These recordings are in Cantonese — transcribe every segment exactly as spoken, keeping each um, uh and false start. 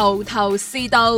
頭頭是道。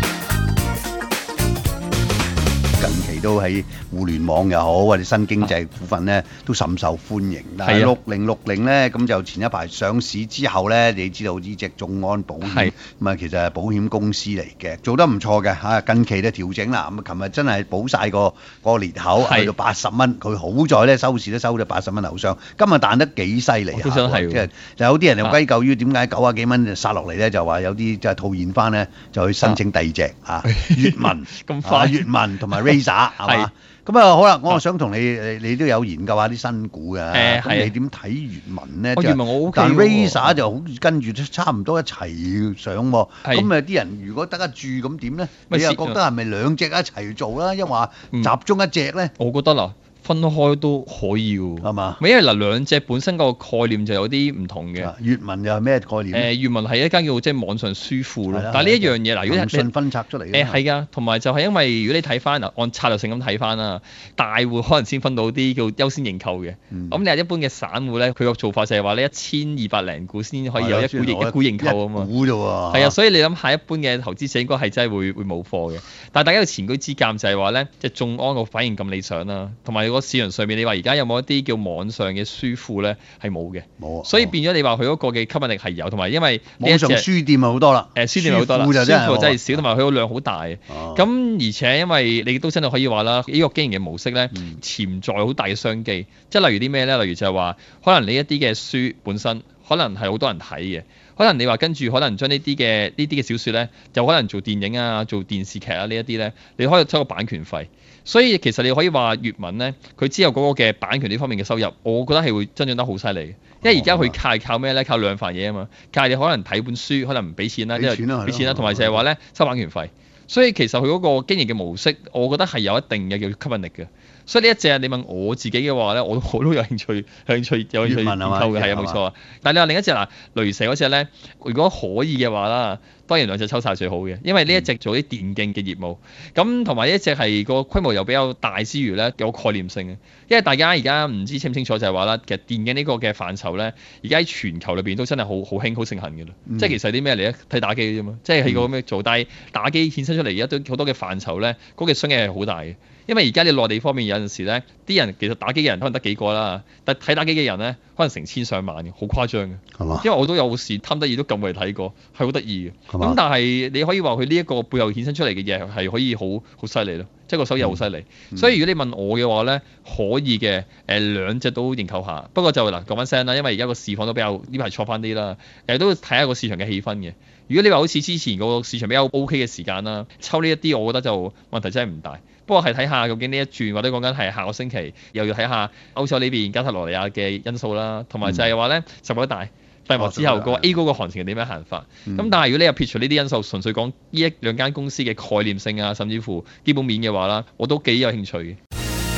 近期都喺互聯網又好，或者新經濟股份咧都甚受歡迎。但係六零六零咧，咁就前一排上市之後咧，你知道呢隻眾安保險咁啊，其實係保險公司嚟嘅，做得唔錯嘅嚇。近期咧調整啦，咁啊，琴日真係補晒個個裂口，去到八十蚊。佢好在咧收市都收咗八十蚊樓上，今日彈得幾犀利啊！即係有啲人又歸咎於點解九啊幾蚊殺落嚟咧，就話有啲即係套現翻咧，就去申請第二隻啊，閱文咁快，閱文同埋 Razer 係嘛？咁啊好啦，我想同你誒，你都有研究下啲新股嘅，咁你點睇閱文咧？ 閱文我 OK 喎， 但 Razer 就好跟住差唔多一齊上喎。咁啊啲人如果得一注咁點咧？你又覺得係咪兩隻一齊做啦？抑或集中一隻咧？ 我覺得啦。分開都可以喎，係嘛？因為嗱兩隻本身個概念就有啲唔同嘅。 閱文又係咩概念？ 誒閱文係一間叫即係網上書庫咯。但係呢一樣嘢嗱，如果騰訊分拆出嚟嘅。 誒係㗎，同埋就係因為如果你睇翻嗱，按策略性咁睇翻啦，大戶可能先分到啲叫優先認購嘅。咁你係一般嘅散戶咧，佢個做法就係話呢一千二百零股先可以有一股認一股認購啊嘛。 股啫喎。 係啊，所以你諗下一般嘅投資者應該係真係會會冇貨嘅。但係大家有前車之鑑就係話咧，即係眾安個反應咁理想啦，同埋個市場上面你話而家有冇一啲叫網上嘅書庫咧？係冇嘅，冇，所以變咗你話佢嗰個嘅吸引力係有，同埋因為網上書店啊好多啦， 誒書店好多啦，書庫真係少，同埋佢個量好大。咁、啊、而且因為你都真係可以話啦，呢、這個經營嘅模式咧，嗯、潛在好大嘅商機。即係例如啲咩咧？例如就係話，可能你一啲嘅書本身可能係好多人睇嘅，可能你話跟住可能將呢啲嘅呢啲嘅小説咧，就可能做電影啊、做電視劇啊呢一啲咧，你可以收個版權費。所以其實你可以話閱文咧，佢之後嗰個嘅版權呢方面嘅收入，我覺得係會增長得好犀利嘅。因為而家佢靠係靠咩咧？靠兩份嘢啊嘛，靠你可能睇本書，可能唔俾錢啦，因為俾錢啦，同埋就係話咧收版權費。所以其實佢嗰個經營嘅模式，我覺得係有一定嘅叫吸引力嘅。所以呢一隻你問我自己嘅話咧，我我都有興趣，興趣有興趣研究嘅，係啊冇錯啊。但係你話另一隻嗱，雷蛇嗰隻咧，如果可以嘅話啦，當然兩隻抽晒最好嘅，因為呢一隻做啲電競嘅業務，咁同埋呢一隻係個規模又比較大之餘咧，有概念性嘅。因為大家而家唔知清唔清楚就係話啦，其實電競呢個嘅範疇咧，而家喺全球裏邊都真係好好興好盛行嘅啦。嗯、即係其實啲咩嚟咧？睇打機啫嘛，即係係個咁樣做，但係打機衍生出嚟而家都好多嘅範疇咧，嗰、嗰個商機係好大嘅。因為而家你內地方面有陣時咧，啲人其實打機嘅人可能得幾個啦，但睇打機嘅人咧可能成千上萬嘅，好誇張嘅。係嘛？因為我都有時貪得意都撳過嚟睇過，係好得意嘅。咁但係你可以話佢呢一個背後衍生出嚟嘅嘢係可以好好犀利咯，即係個收入好犀利。嗯、所以如果你問我嘅話咧，可以嘅，誒、呃、兩隻都認購下。不過就嗱講翻聲啦，因為而家個市況都比較呢排錯翻啲啦，誒都睇下個市場嘅氣氛嘅。如果你話好似之前個市場比較 O K 嘅時間啦，抽呢一啲我覺得就問題真係唔大。不過係睇下究竟呢一轉或者講緊係下個星期又要睇下歐洲呢邊加泰羅尼亞嘅因素啦，同埋就係話咧十一大閉幕之後個 A 股個行情係點樣行法。咁、嗯、但係如果你又撇除呢啲因素，純粹講呢一兩間公司嘅概念性啊，甚至乎基本面嘅話啦，我都幾有興趣嘅。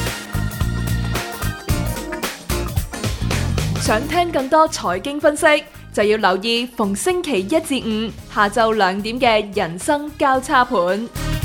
想聽更多財經分析，就要留意逢星期一至五下晝兩點嘅人生交叉盤。